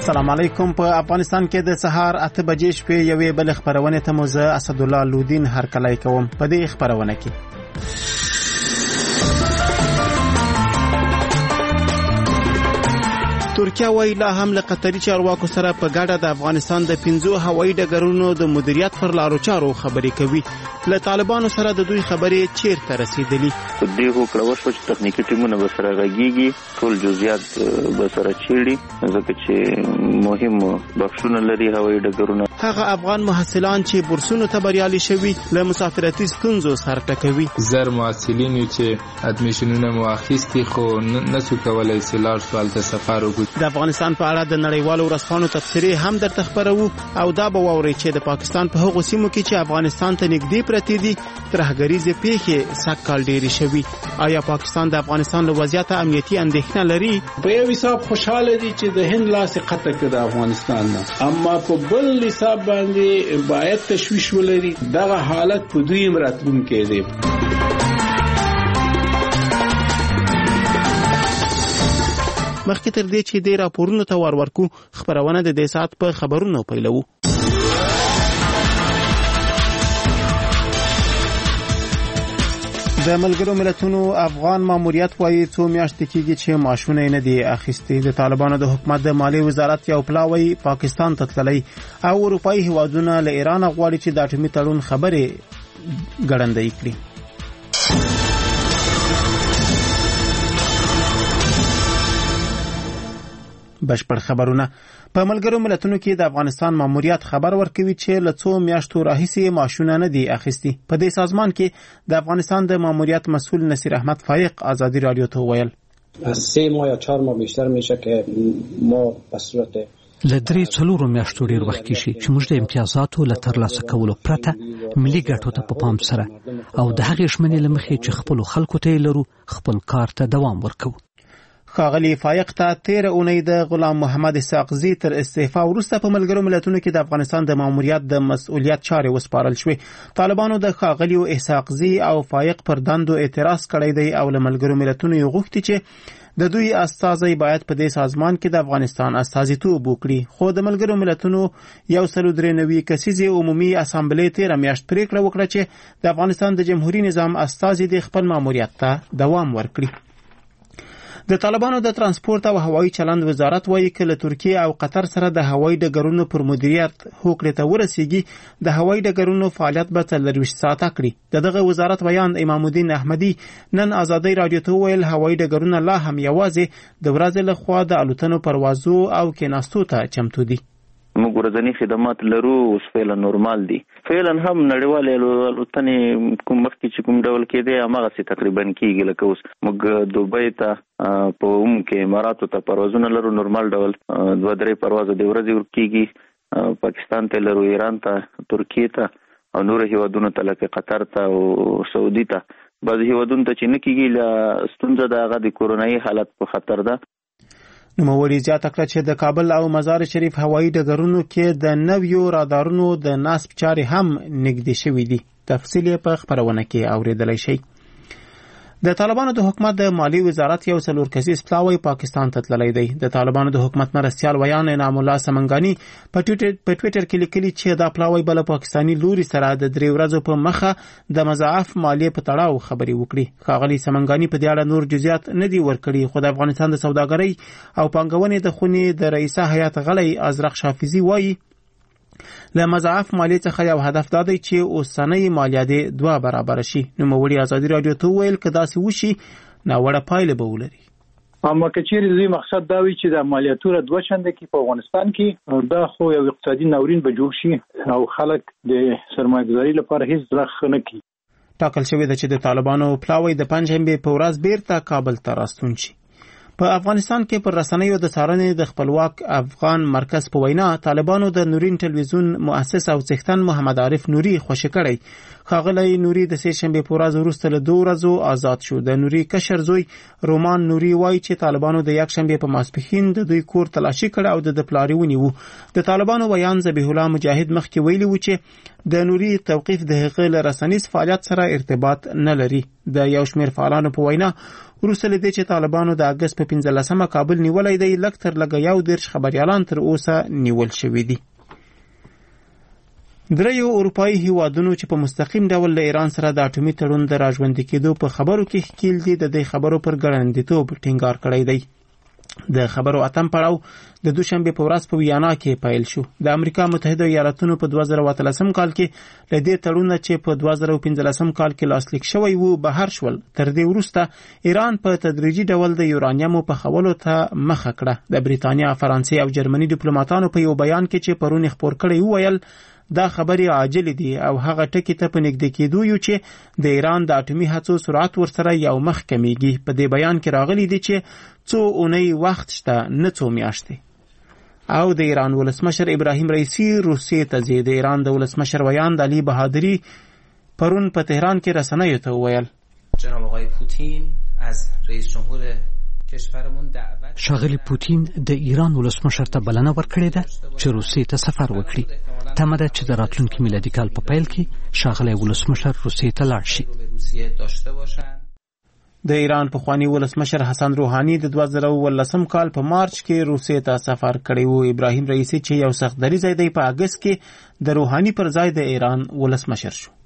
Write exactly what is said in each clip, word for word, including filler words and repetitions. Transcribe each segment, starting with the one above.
السلام علیکم. په افغانستان کې د سهار اته بجې شپې یوې بل خبرونه ته مو زه اسدالله لودین هرکلی کوم. په دې خبرونه کې ترکیه وایي لا هم له قطري چارواکو سره په ګډه د افغانستان د پنځو هوایي ډګرونو د مدیریت پر لارو چارو خبرې کوي. له طالبانو سره د دوی خبرې چیرته رسیدلي؟ په دې هوکړه وشوه چې تخنیکي ټیمونه به سره غږیږي، ټول جزئیات به سره چیړي، ځکه چې مهم بخشونه لري هوایي ډګرونه. هغه افغان محصلان چې بورسونو ته بریالي شوي له مسافرتي ستونزو سر ټکوي. زر محصلین چې ادمیشنونه مو اخیستي خو نسو کولای چې لاړ شو هلته سفر وکړي. د افغانستان په اړه د نړیوالو ورځپاڼو تبصرې هم درته خپروو او دا به واورئ چې د پاکستان په هغو سیمو کې چې افغانستان ته نږدې پرتې دي ترهګریزې پیښې سږ کال ډېرې شوي. آیا پاکستان د افغانستان له وضعیته امنیتي اندېښنه لري؟ په یو حساب خوشحاله دي چې د هند لاس قطع کړ د افغانستان نه، اما په بل حساب باندې باید تشویش ولري. دغه حالت په دوی راتلونکی دی. مخکې تر دې چې دې راپورونو ته ور ورکو خبرونه د دې ساعت په خبرونو پیلوو. د ملګرو ملتونو افغان ماموریت وایي څو میاشتې کېږي چې معاشونه نه دي اخیستي. د طالبانو د حکومت د مالی وزارت یو پلاوی پاکستان ته تللی او اروپایي هیوادونه له ایران غواړي چې د اټومي تړون خبرې ګړندۍ کړي. بشپړ خبرونه. په ملګرو ملتونو کې د افغانستان ماموریت خبر ورکوي چې له څو میاشتو راهیسې معاشونه نه دي اخیستي. په دې سازمان کې د افغانستان د ماموریت مسئول نصیر احمد فایق ازادي رادیو ته ویل از سه ماه یا چهار ماه بیشتر میشه که ما به صورت لدري څلورو میاشتو ډیر وخت کې شي چې موږ د امتیازاتو له ترلاسه کولو پرته ملي ګټو ته په پام سره او د هغې شمنې له مخې چې خپل خلکو ته لرو خپل کار ته دوام ورکوو. خاغلی فایق ته تیر اونۍ د غلام محمد اسحاقزي تر استعفا وروسته په ملګرو ملتونو کې د افغانستان د ماموریت د مسؤلیت چارې وسپارل شوې. طالبانو د خاغلی اسحاقزي او فایق پر دندو اعتراض کړی دی او له ملګرو ملتونو یې غوښتي چې د دوی استازي باید په دې سازمان کې د افغانستان استازیتوب وکړي. خو د ملګرو ملتونو یو سل درې نوي کسیزې عمومي اسامبلې تیر میاشت پریکړه وکړه چې د افغانستان د جمهوریت نظام استازي د خپل ماموریت ته دوام ورکړي. د طالبانو د ترانسپورت او هوایي چلند وزارت وایي چې له ترکیه او قطر سره د هوایي ډګرونو پر مدیریت هوکړې ته ورسیږي د هوایي ډګرونو فعالیت به څلرویشت ساعته کړي. د دغه وزارت بیان امام الدین احمدي نن ازادي رادیو ته ویل هوایي ډګرونه لا هم یوازې د ورځې لخوا د الوتنو پروازو او کېناستو ته چمتو دي. موږ ورځنی خدمات لرو اوس فعلا نورمال دي. فعلا هم نړیوالې الوتنې کوم مخکې چې کوم ډول کېدی هماغسې تقریبا کېږي. لکه اوس موږ دوبۍ ته په اوم کې اماراتو ته پروازونه لرو نورمال ډول، دوه درې پروازه د ورځې ورکېږي. پاکستان ته لرو، ایران ته، ترکیې ته او نور هیوادونو ته لکه قطر ته او سعودي ته. بعضې هیوادونو ته چې نه کېږي له ستونزه د هغه د کورونایي حالت په خطر ده. نوموړي زیاته کړه چې د کابل او مزار شریف هوایي ډګرونو کې د نویو رادارونو د نصب چارې هم نږدې شوې دي. تفصیل یې په خبرونه کې اوریدلی شئ. د طالبانو د حکومت د مالی وزارت یو څلور کسیز پلاوی پاکستان ته تللی دی. د طالبانو د حکومت مرستیال ویان انعام الله سمنګانی په ټویټر کې لیکلي چې دا پلاوی بل پاکستانی لوري سره د درې ورځو په مخه د مضاعف مالیې په تړاو خبرې وکړي. ښاغلي سمنګانی په دې اړه نور جزئیات نه دي ورکړي، خو د افغانستان د سوداګرۍ او پانګونې د خونې د رئیسه هیئت غړی ازرق شافیزي وایي له مضاعف مالیې څخه یو هدف دا دی چې اوسنۍ مالیه دې دوه برابره شي. نوموړي ازادي رادیو ته وویل که داسې وشي ناوړه پایلې به ولري. اما که چیرې دوی مقصد دا وي چې د مالیاتو دوه چنده کې په افغانستان کې دا خو یو اقتصادي ناورین به جوړ شي او خلک د سرمایه‌ګذاري لپاره هیڅ ځرخ نه کوي. ټاکل شوې ده چې د طالبانو پلاوی د پنجشنبې په ورځ بیرته کابل ته راستون شي. په افغانستان کې پر رسنیو د څارنې د خپلواک افغان مرکز په وینا طالبانو د نورین ټلویزیون مؤسس او څښتن محمد عارف نوري خوشی کړی. ښاغلی نوري د سه شنبې په ورځ وروسته له دوه ورځو آزاد شو. د نوري کشر زوی رومان نوري وایي چې طالبانو د یک شنبې په ماسپښین د دوی کور تلاشي کړ او د پلاری ونیو. د طالبانو بیان ذبیح الله مجاهد مخکې ویلي و چې د نوري توقيف د هغه له رسنیز فعالیت سره ارتباط نه لري. د یو شمېر فعالانو په وینا وروسته له دې چې طالبانو د اگست په پنځلسمه کابل نیولای دی، لږ تر لږه یو دېرش خبريالان تر اوسه نیول شوي دي. دریو اروپایي هیوادونو چې په مستقیم ډول له ایران سره د اټومي تړون د راژوندي کېدو په خبرو کې ښکیل دي، د دې خبرو پر ګړندیتوب ټینګار کړی دی. د خبرو اتم پړاو د دوشنبه په ورځ په ویانا کې پیل شو. د امریکا متحده ایالاتونو په دوه زره اتلسم کال کې له دې تړون چې په دوه زره پنځلسم کال کې لاسلیک شوی وو بهر شول. تر دې وروسته ایران په تدریجي ډول د یورانیم په خولو ته مخه کړه. د بریتانیا، فرانسې او جرمني ډیپلوماټانو په یو بیان کې چې پرون خبر کړی وویل دا خبري عاجل دي او هغه ټکی ته په نږدې کېدو یو چې د ایران د اټومي هڅو سرعت ورسره یو مخ کمیږي. په دې بیان کې راغلي دي چې څو اونۍ وخت شته، نه څو میاشتې. او د ایران ولسمشر ابراهیم رئیسی روسیې ته ځي. د ایران د ولسمشر ویاند علي بهادری پرون په تهران کې رسنیو ته وویل جناب آقای پوتین از رئیس جمهور ښاغلي پوتین د ایران ولسمشر ته بلنه ورکړې ده چې روسیې ته سفر وکړي. تمه ده چې د راتلونکي میلادي کال په پیل کې ښاغلی ولسمشر روسیې ته لاړ شي. د ایران پخوانی ولسمشر حسن روحاني د دوه زره ولسم کال په مارچ کې روسیې ته سفر کړی وو. ابراهیم رئیسی چې یو سخت دریځی دی په اگست کې د روحاني پر ځای د ایران ولسمشر شو.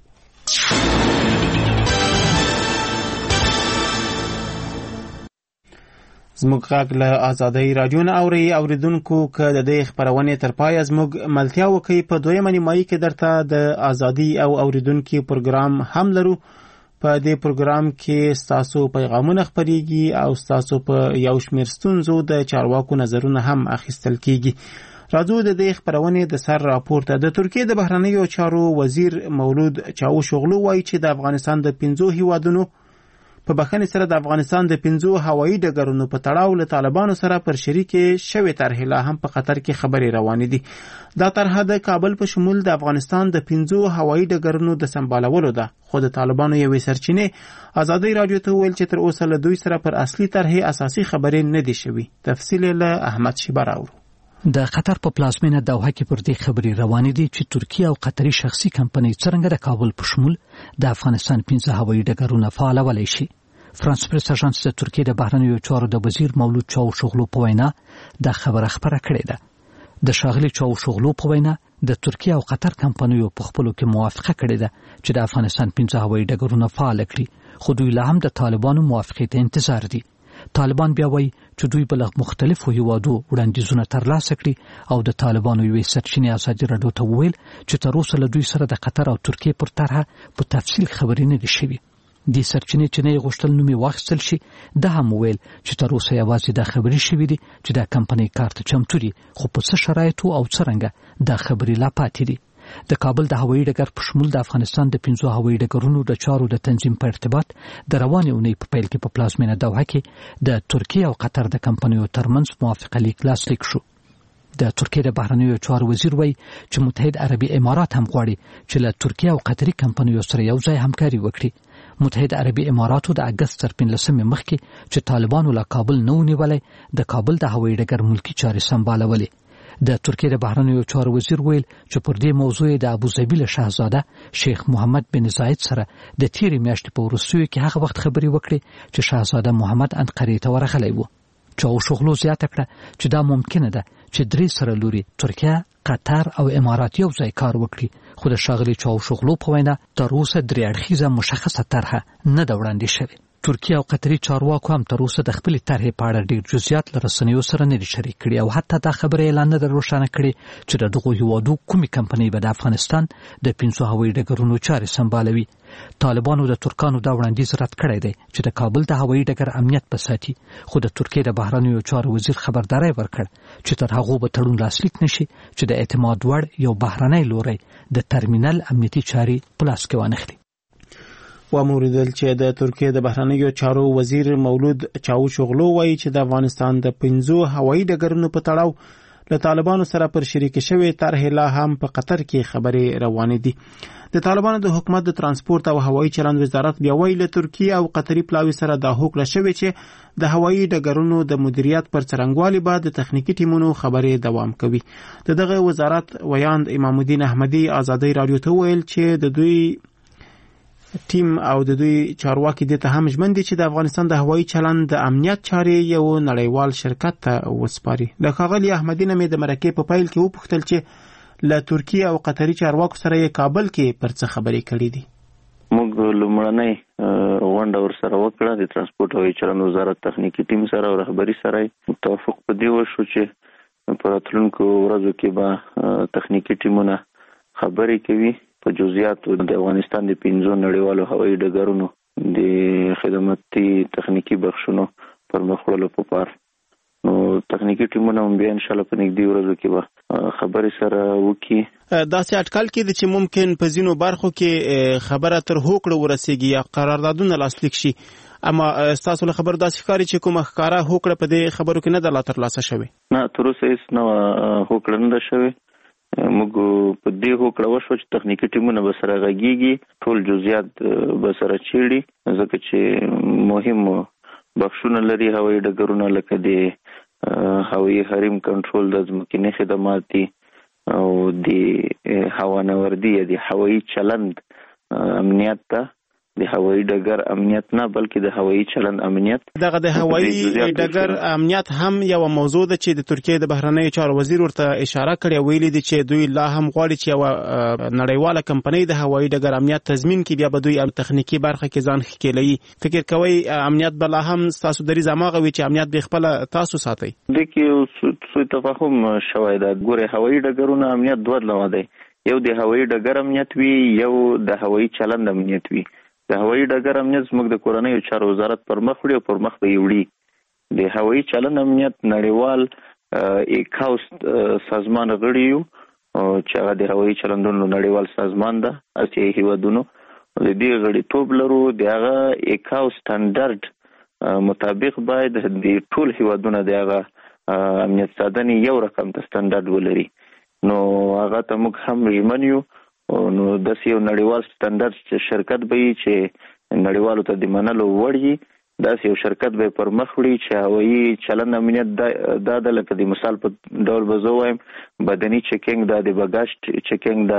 زموږ غږ له آزادۍ راډیو نه اورئ. اوریدونکو که د دې خپرونې تر پایه زموږ ملتیا وکړئ، په دویمه نیمایي کې درته د ازادي او اوریدونکو پروګرام هم لرو. په دې پروګرام کې ستاسو پیغامونه خپریږي او ستاسو په یو شمېر ستونزو د چارواکو نظرونه هم اخیستل کیږي. راځو د دې خپرونې د سر راپورته. د ترکیې د بهرنیو چارو وزیر مولود چاوشوغلو وایي چې د افغانستان د پنځو هیوادونو په بخښنې سره د افغانستان د پنځو هوایي ډګرونو په تړاو له طالبانو سره پر شریکې شوې طرحې لا هم په قطر کې خبرې روانې دي. دا طرحه د کابل په شمول د افغانستان د پنځو هوایي ډګرونو د سمبالولو ده، خو د طالبانو یوې سرچینې ازادۍ راډیو ته وویل چې تر اوسه له دوی سره پر اصلي طرحې اساسي خبرې نه دي شوي. تفصیل له احمد شیبه راوړو. د قطر په پلازمینه دوحه کې پر دې خبرې روانې دي چې ترکیه او قطري شخصي کمپنۍ څرنګه د کابل په شمول د افغانستان پنځه هوایي ډګرونه فعالولی شي. فرانس پریس اژانس د ترکیې د بهرنیو چارو د وزیر مولود چاوشوغلو په وینا د خبره خبره کړې ده. د ښاغلي چاوشوغلو په وینا د ترکیه او قطر کمپنیو په خپلو کې موافقه کړې ده چې د افغانستان پنځه هوایي ډګرونه فعال کړي، خو دوی لا هم د طالبانو موافقې ته انتظار دي. طالبان بیا وایي چې دوی بل مختلفو هیوادو وړاندیزونه ترلاسه کړي او د طالبانو یوې سرچینې ازادي راډیو ته وویل چې تر اوسه له دوی سره د قطر او ترکیې پر طرحه په تفصیل خبرې نه دي شوي. دې سرچینې چې نه یې غوښتل نوم یې واخیستل شي، ده هم وویل چې تر اوسه یوازې دا خبرې شوي دي چې دا کمپنۍ کار ته چمتو دي، خو په څه شرایطو او څرنګه دا خبرې لا پاتې دي. د کابل د هوایي ډګر په شمول د افغانستان د پنځو هوایي ډګرونو د چارو د تنظیم په ارتباط د روانې اونۍ په پیل کې په پلازمینه دوحه کې د ترکیې او قطر د کمپنیو ترمنځ موافقه لیک لاسلیک شو. د ترکیې د بهرنیو چارو وزیر وایي چې متحد عربي امارات هم غواړي چې له ترکیې او قطري کمپنیو سره یو ځای همکاري وکړي. متحد عربي اماراتو د اگست تر پنځلسمې مخکې چې طالبانو له کابل نه ونیولی، د کابل د هوایي ډګر ملکي چارې سمبالولې. د ترکیې د بهرنیو چارو وزیر ویل چې پر دې موضوع د ابوظبي له شاهزاده شیخ محمد بن زاید سره د تیرې میاشتې په وروستیو کې هغه وخت خبرې وکړې چې شاهزاده محمد انقرې ته ورغلی و. چاوشوغلو زیاته کړه چې دا ممکنه ده چې درې سره لوري ترکیه، قطر او امارات یو ځای کار وکړي، خو د ښاغلي چاوشوغلو په وینا تر اوسه درې اړخیزه مشخصه طرحه نه ده وړاندې شوې. ترکیه او قطري چارواکو هم تر اوسه د خپلې طرحې په اړه ډېر جزئیات له رسنیو سره نه دي شریک کړي او حتی دا خبره اعلان نه ده روښانه کړې چې د دغو هیوادو کومې کمپنۍ به د افغانستان د پنځو هوایي ډګرونو چارې سمبالوي. طالبانو د ترکانو دا وړاندیز رد کړی دی چې د کابل د هوایي ډګر امنیت به ساتي، خو د ترکیې د بهرنیو چارو وزیر خبرداری ورکړ چې تر هغو به تړون لاسلیک نشي چې د اعتماد وړ یو بهرنی لوری د ترمینل امنیتي چارې په لاس کې وانخلي. وموریدل چې د ترکیې د بهرنیو چارو وزیر مولود چاوشوغلو وایي چې د افغانستان د پنځو هوایي ډګرونو په تړاو له طالبانو سره پر شریک شوی طرح لا هم په قطر کې خبرې روانې دي. د طالبانو د حکومت د ترانسپورت او هوایي چلند وزارت بیا وایي له ترکیه او قطري پلاوي سره دا هوکړه شوې چې د هوایي ډګرونو د مدیریت پر څرنګوالي به د تخنیکي ټیمونو خبرې دوام کوي. د دغه وزارت ویاند امام الدین احمدي ازادي رادیو ته ویل چې د دوی ټیم او د دوی چارواکي د ته هم ژمن دي چې د افغانستان د هوایي چلند د امنیت چارې یو نړیوال شرکت ته وسپاري. د ښاغلي احمدي نه مې د مرکې په پیل کې وپوښتل چې له ترکیه او قطري چارواکو سره یې کابل کې پر څه خبرې کړې دي. موږ لومړنۍ غونډه ورسره وکړه د ترانسپورت او چلند وزارت تخنیکی ټیم سره او رهبری سره توافق په دې وشو چې په راتلونکو ورځو کې به تخنیکی ټیمونه خبرې کوي په جزئیاتو د افغانستان د پنځو نړیوالو هوایي ډګرونو د خدماتي تخنیکی بخښونو پر مخ وړلو په پار. نو تخنیکی ټیمونه هم بیا ان شاء الله په نږدې ورځو کې به خبرې سره وکړي. داسې اټکل کې چې ممکن په ځینو برخو کې خبره تر هوکړه ورسیږي یا قراردادونه لاسلیک شي، اما تاسو له خبر داسې ښکاري چې کومه ښکاره هوکړه په دې خبرو کې نه ده لا ترلاسه شوې؟ نه، تر اوسه هېڅ نه هوکړه نه ده شوې. موږ په دې هوکړه وشوه چې تخنیکی ټیمونه به سره غږیږي، ټول جزئیات به سره چیړي، ځکه چې مهم بخښونه لري هوایي ډګرونه لکه د هوایي حریم کنټرول د ځمکني خدمات دي او د هوانوردي یا د هوایي چلند امنیت ته د هوایي ډګر امنیت نه بلکې د هوایي چلند امنیت. دغه د هوایي ډګر امنیت هم یو موضوع ده چې د ترکیه د بهرنیو چارو وزیر ورته اشاره کړې، ویلي دي چې دوی لا هم غواړي چې یو نړیواله کمپنۍ د هوایي ډګر امنیت تضمین کړي، بیا به دوی تخنیکی برخه کې ځان ښکېلوي. فکر کوئ امنیت به لا هم ستاسو دریځ هماغه وي چې امنیت به خپله تاسو ساتئ؟ دې کې سوء تفاهم شوی ده. ګورئ، هوایي ډګرونه امنیت دوه ډوله دی، یو د هوایي ډګر امنیت وي، یو د هوایي چلند امنیت وي. د هوایي ډګر امنیت زموږ د کورنیو چارو وزارت پر مخ وړي او پر مخ به یې وړي. د هوایي چلند امنیت نړیوال ایکاوس سازمان غړي یو چې هغه د هوایي چلندونو نړیوال سازمان ده، اسیایي هیوادونو د دې غړیتوب لرو. د هغه ایکاوس سټنډرډ مطابق باید د ټول هیوادونو د هغه امنیت ساتنې یو رقم ته سټنډرډ ولري. نو هغه ته موږ هم ژمن یو. نو داسې یو نړیوال سټنډرډ شرکت به وي چې نړیوالو ته د منلو وړ وي، داسې یو شرکت به پر مخ وړي چې هوایي چلند امنیت دا ده. لکه د مثال په ډول به زه وایم بدني چیکینګ ده، د بګاج چیکینګ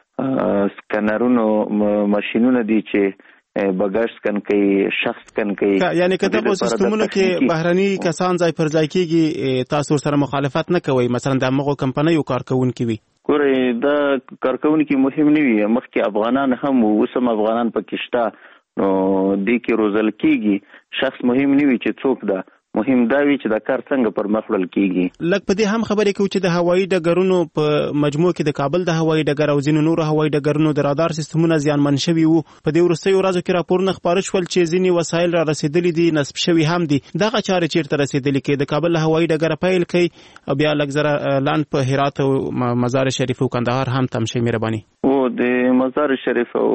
ده، سکنرونو ماشینونه دي چې بګاج سکن کوي، شخص سکن کوي. یعنی که دغه سیستمونو کې بهرني کسان ځای پر ځای کېږي تاسو سره مخالفت نه کوئ؟ مثلا د هغو کمپنیو کارکوونکي وي. ګورئ، دا کارکوونکي مهم نه وي، مخکې افغانان هم وو، اوس هم افغانان پکې شته، نو دې کې روزل کېږي. شخص مهم نه وي چې څوک ده، مهم دا وي چې دا کار څنګه پر مخ وړل کېږي. لږ په دې هم خبرې کوو چې د هوایي ډګرونو په مجموع کې د کابل د هوایي ډګر او ځینو نورو هوایي ډګرونو د رادار سیستمونه زیانمن شوي وو. په دې وروستیو ورځو کې راپورونه خپاره شول چې ځینې وسایل را رسېدلي دي، نصب شوي هم دي. دغه چارې چیرته رسېدلي کې د کابل له هوایي ډګره پیل کوي او بیا لږ زره لاند په هرات او مزار شریف او کندهار هم تم شي؟ مهرباني. او د مزار شریف او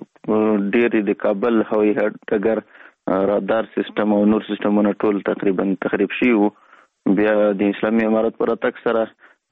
ډېر د کابل هوایي ډګر رادار سیستم او نور سیستمونه ټول تقریبا تخریب شي وو. بیا د اسلامي امارت پر اتک سره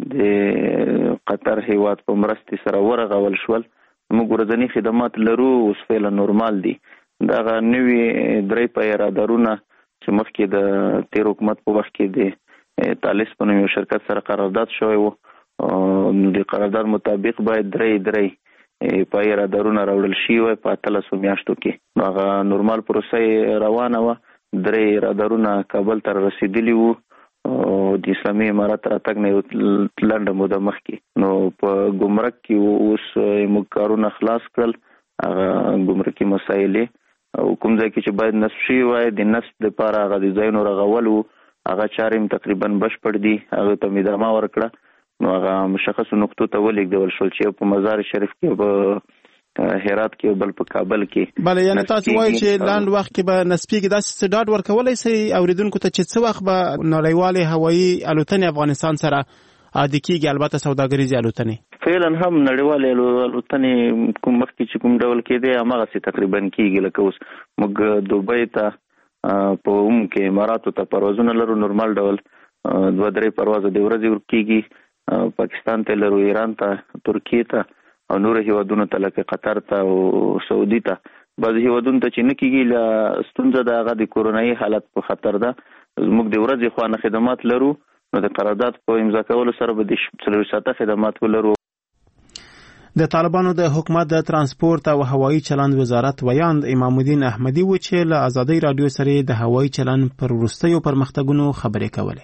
د قطر هیواد په مرستې سره ورغول شول. موږ ورځنی خدمات لرو، اوس فعلا نورمال دي. دغه نوې درې پای رادارونه چې مخکې د تیر حکومت په وخت کې د تالیس په نوم یو شرکت سره قرارداد شوی وو، د قرارداد مطابق باید درې درې پای رادارونه راوړل شي وای په اتلسو میاشتو کې. نو هغه نورمال پروسه روانه وه. درې رادارونه کابل ته رسېدلي وو د اسلامي امارت راتګ نه یو لنډه موده مخکې. نو په ګمرک کې اوس موږ کارونه خلاص کړل، هغه ګمرکي مسایلې او کوم ځای کې چې باید نصب شي وای د نصب دپاره هغه د ځایونو رغول وو، هغه چارې هم تقریبا بشپړ دي. هغه ته مې ادامه ورکړه. نو هغه مشخصو نقطو ته ولېږدول شول چې په مزار شریف کې په هرات کې بل په کابل کې. بله، یعنی تاسو وایئ چې لاند وخت کې به نسبیږي. داسې څه ډاډ ورکولی سئ اورېدونکو ته چې څه وخت به نړیوالې هوایي الوتنې افغانستان سره عادي کېږي، البته سوداګریزې الوتنې؟ فعلا هم نړیوالې الوتنې کوم مخکې چې کوم ډول کېدی هماغسې تقریبا کېږي. لکه اوس موږ دوبۍ ته په اوم کې اماراتو ته پروازونه لرو نورمال ډول، دوه درې پرواز د ورځې ورکیږي پاکستان ته لرو، ایران ته، ترکیه ته او نور هیوادونو ته لکه قطر ته او سعودي ته. بعض هیوادونو ته چې نه کیږي له ستونزه د هغه د کورونایي حالت په خطر ده. موږ د ورځې خوانه خدمات لرو، نو د قرارداد په امضا کولو سره به د څلور ساعته خدمات ولرو. د طالبانو د حکومت د ترانسپورت او هوایي چلند وزارت ویاند امام الدین احمدي و چې له ازادي رادیو سره د هوایي چلند پر وروستیو پرمختګونو خبرې کولې.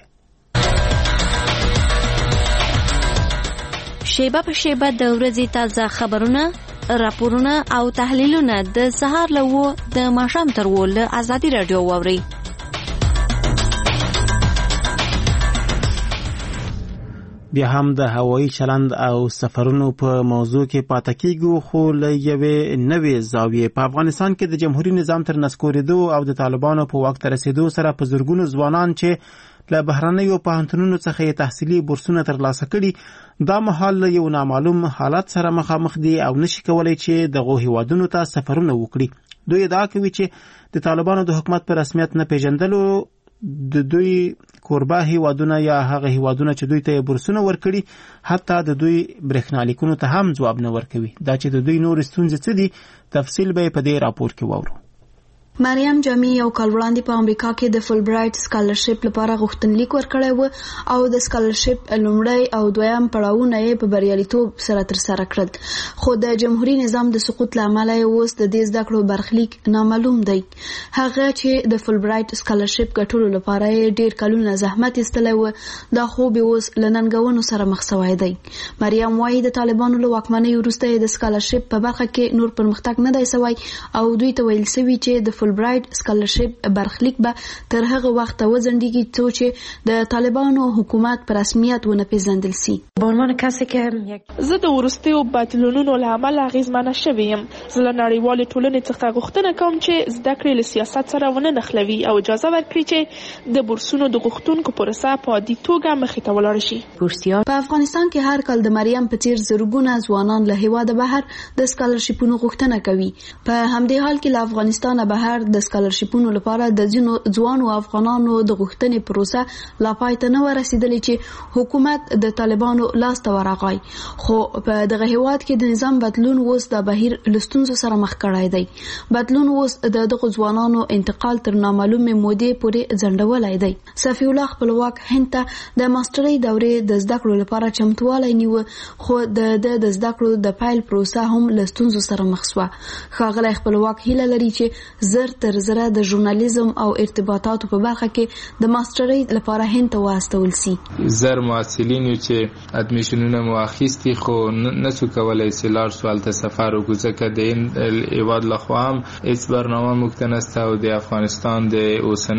شیبه په شیبه د ورځې تازه خبرونه، راپورونه او تحلیلونه د سهار له و د ماښام تر و له ازادي رادیو واورئ. بیا هم د هوایي چلند او سفرونو په موضوع کې پاتې کیږو، خو له یوې نوې زاویې. په افغانستان کې د جمهوریت نظام تر نسکورېدو او د طالبانو په واک ته رسیدو سره په زرګونو ځوانان چې له بهرنیو پوهنتونونو څخه یې تحصیلي بورسونه ترلاسه کړي دا مهال له یو نامعلوم حالت سره مخامخ دي او نشي کولی چې دغو هیوادونو ته سفرونه وکړي. دوی ادعا کوي چې د طالبانو د حکومت په رسمیت نه پیژندلو د دوی کوربه هیوادونه یا هغه هیوادونه چې دوی ته بورسونه ورکړي حتی د دوی برېښنالیکونو ته هم ځواب نه ورکوي. دا چې د دوی نور ستونزې څه دي تفصیل به په دې راپور کې واورو. مریم جامی یو کال وړاندې په امریکا کې د فل برایټ سکالرشپ لپاره غوښتنلیک ورکړی و او د سکالرشپ لومړی او دویم پړاوونه یې په بریالیتوب سره ترسره کړل، خو د جمهوریت نظام د سقوط له امله یې اوس د دې زده کړو برخلیک نامعلوم دی. هغه چې د فل برایټ سکالرشپ ګټلو لپاره یې ډیر کلونه زحمت ایستلی و، دا خوب یې اوس له ننګونو سره مخ شوی دی. مریم وایي د طالبانو له واکمنۍ وروسته یې د سکالرشپ په برخه کې نور پرمختګ نه دی شوی او دوی ته ویل شوي چې د فل برایټ سکالرشپ برخلیک به تر هغه وخت وځنډیږي چې د طالبانو حکومت په رسمیت ونه پیژندل شي. به عنوان کسی که زه د وروستیو بدلونونو له امله اغېزمنه شوې یم، زه له نړیوالې ټولنې څخه غوښتنه کوم چې زده کړې له سیاست سره ونه نښلوي او اجازه ورکړي چې د بورسونو د غوښتونکو پروسه په عادي توګه مخې ته ولاړه شي. په افغانستان کې هر کال د مریم په څیر زرګونه ځوانان له هیواده بهر د سکالرشپونو غوښتنه کوي. په همدې حال کې له افغانستانه بهر د سکالرشپونو لپاره د ځینو ځوانو افغانانو د غوښتنې پروسه لا پای ته نه ورسېدلې چې حکومت د طالبانو لاس ته ورغی، خو په دغه هیواد کې د نظام بدلون اوس د بهیر له ستونزو سره مخ کړی دی. بدلون اوس د دغو ځوانانو انتقال تر نامعلومې مودې پورې ځنډولی دی. صفي الله خپلواک هند ته د ماسټرۍ دورې د زده کړو لپاره چمتوالی نیوه، خو د د د زده کړو د پیل پروسه هم له ستونزو سره مخ شوه. ښاغلی خپلواک هیله لري چې زر تر زره د ژورنالیزم او ارتباطاتو په برخه کې د ماسټرۍ لپاره هند ته واستول شي. زر محصلین چې ادمیشنونه مو اخیستي خو نسو کولای چې لاړ شو هلته سفر وکړو، ځکه د هند هیواد لخوا هم هیڅ برنامه موږ ته نشته او د افغانستان د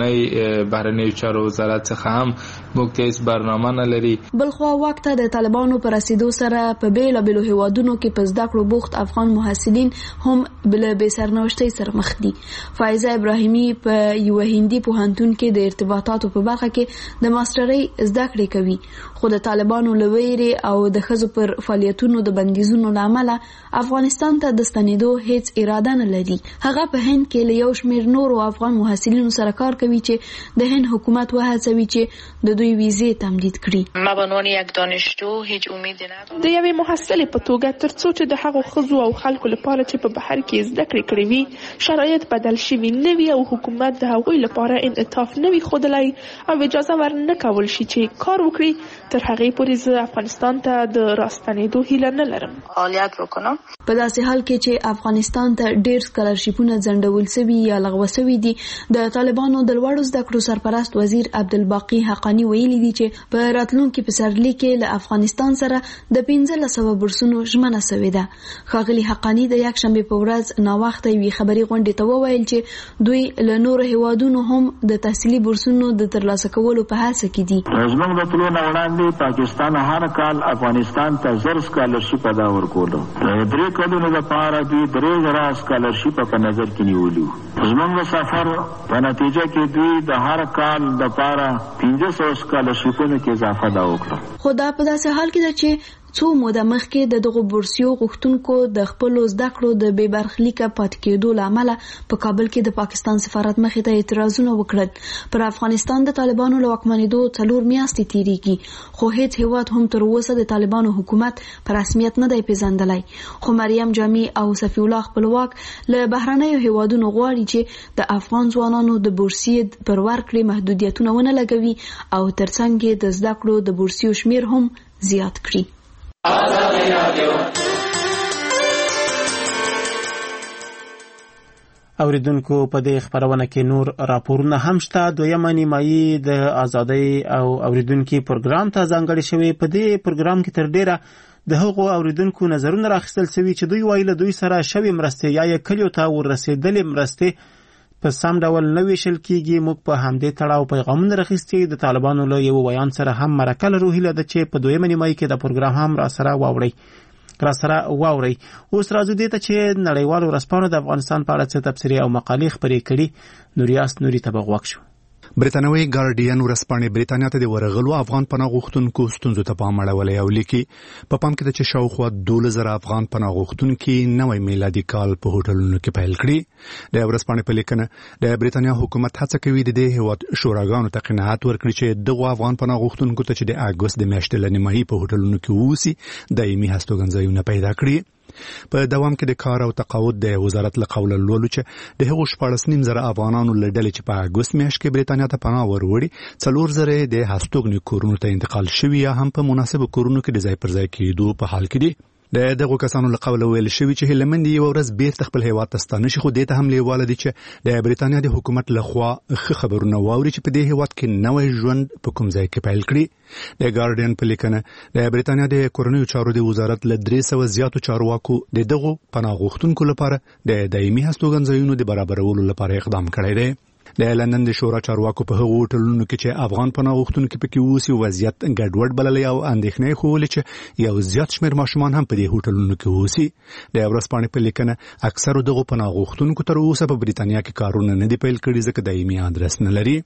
اوسنۍ بهرنیو چارو وزارت څخه هم موږ ته هیڅ برنامه نه لري. بلخوا واک ته د طالبانو په رسیدو سره په بیلابیلو هیوادونو کې په زده کړو بوخت افغان محصلین هم بل بې سرنوشتۍ سره مخ دي. فایزه ابراهیمی په یو هندي پوهنتون کې د ارتباطاتو په برخه کې د ماسټرۍ زده کړې کوي، خو د طالبانو له ویرې او د ښځو پر فعالیتونو د بندیزونو له امله افغانستان ته د ستنېدو هیڅ اراده نه لري. هغه په هند کې له یو شمېر نورو افغان محصلینو سره کار کوي چې د هند حکومت وهڅوي چې د دوی ویزې تمدید کړي. ما به عنوان یک دانشجو هیڅ امید ندارم د یوې محصلې په توګه تر څو چې د هغو ښځو او خلکو لپاره چې په بهر کې زده کړې کړې وي شرایط بدل شوي نه وي او حکومت د هغوی لپاره انعطاف نه وي ښودلی او اجازه ورنه کول شي چې کار وکړي، تر هغې پورې زه افغانستان ته د راستنېدو هیله نه لرم. فعالیت وکړم. په داسې حال کې چې افغانستان ته ډېر سکالرشپونه ځنډول شوي یا لغوه شوي دي، د طالبانو د لوړو زده کړو سرپرست وزیر عبدالباقي حقانی ویلي دي چې په راتلونکي پسرلي کې له افغانستان سره د پنځلس سوه بورسونو ژمنه شوې ده. ښاغلي حقانی د یکشنبې په ورځ ناوخته یوې خبري غونډې ته وویل چې دوی له نورو هیوادونو هم د تحصیلي بورسونو د ترلاسه کولو په هڅه کې دي. زموږ د تلو نه وړاندې پاکستان هر کال افغانستان ته زر سکالرشپ ادا ورکولو. درې کلونو لپاره دوی درې زره سکالرشپ په نظر کې نیولي. زموږ د سفر په نتیجه کې دوی د هر کال لپاره پنځه سوه سکالرشپونو کې اضافه دا وکړه. خو دا په داسې حال کې ده چې څو موده مخکې د دغو بورسیو غوښتونکو د خپلو زده کړو د بې برخلیکه پاتې کېدو له امله په کابل کې د پاکستان سفارت مخې ته اعتراضونه وکړل. پر افغانستان د طالبانو له واکمنېدو څلور میاشتې تېرېږي، خو هیڅ هیواد هم تر اوسه د طالبانو حکومت په رسمیت نه دی پیژندلی. خو مریم جامع او صفی الله خپلواک له بهرنیو هیوادونو غواړي چې د افغان ځوانانو د بورسیې پر ورکړې محدودیتونه ونه لګوي او ترڅنګ یې د زده کړو د بورسیو شمیر هم زیات کړي. اوریدونکو په دې خبرونه کې نور راپورونه هم شته. دویمه نیمایي د ازادۍ او اوریدونکو پروګرام ته ځانګړې شوی. په دې پروګرام کې تر ډیره د هغو اوریدونکو نظرونه راخیستل شوي چې دوی وایي له دوی سره شوی مرستې یا یې کلیو ته ورسېدلې مرستې په سم ډول نه ویشل کیږي. موږ په همدې تړاو پیغامونه راخیستي. د طالبانو له یو ویان سره هم مرکه لرو. هیله ده چې په دویمه نیمایي کې د پروګرام هم را سره واورئ را سره واورئ. اوس راځو دې ته چې نړیوالو ورځپاڼو د افغانستان په اړه څه تبصرې او مقالې خپرې کړي. نوریاس نوري ته به غوږ شو. برتانوي ګارډین ورځپاڼې برتانیا ته د ورغلو افغان پناه غوښتونکو ستونزو ته پام اړولی او لیکي په پام کې ده چې شاوخوا دولس زره افغان پناه غوښتونکي نوی میلادي کال په هوټلونو کې پیل کړي. د ورځپاڼې په لیکنه د برتانیا حکومت هڅه کوي د دې هیواد شوراګانو ته قناعت ورکړي چې دغه افغان پناه غوښتونکو ته چې د اګوست د میاشتې له نیمایي په هوټلونو کې اوسي دایمي هستوګنځایونه پیدا کړي. په دوام کې د کار او تقاعد د وزارت له قوله لولو چې د هغو شپاړس نیم زره افغانانو له ډلې چې په اګوست میاشت کې برتانیا ته پناه وروړي څلور زره د هستوګنې کورونو ته انتقال شوي یا هم په مناسبو کورونو کې د ځای پر ځای کېدو په حال کې دي. د دغه کسانو له قوله ویل شوي چې هلمند یو ورځ بیرته خپل هیواد ته ستانه شي، خو دې ته هم لیواله دي چې د برتانیا د حکومت له خوا ښه خبرونه واوري چې په دې هیواد کې نوی ژوند په کوم ځای کې پیل کړي. د ګارډین په لیکنه د برتانیا د کورنیو چارو د وزارت له درې سوه زیاتو چارواکو د دغو پناه غوښتونکو لپاره د دایمي هستوګنځایونو د برابرولو لپاره اقدام کړی دی. د لندن د شورا چارواکو په هغو هوټلونو کې چې افغان پناه غوښتونکي پکې اوسي وضعیت ګډوډ بللی او اندېښنې ښودلې چې یو زیات شمېر ماشومان هم په دې هوټلونو کې اوسي. د ورځپاڼې په لیکنه اکثرو دغو پناه غوښتونکو تر اوسه په برتانیا کې کارونه نه دي پیل کړي ځکه دایمي ادرس نه لري.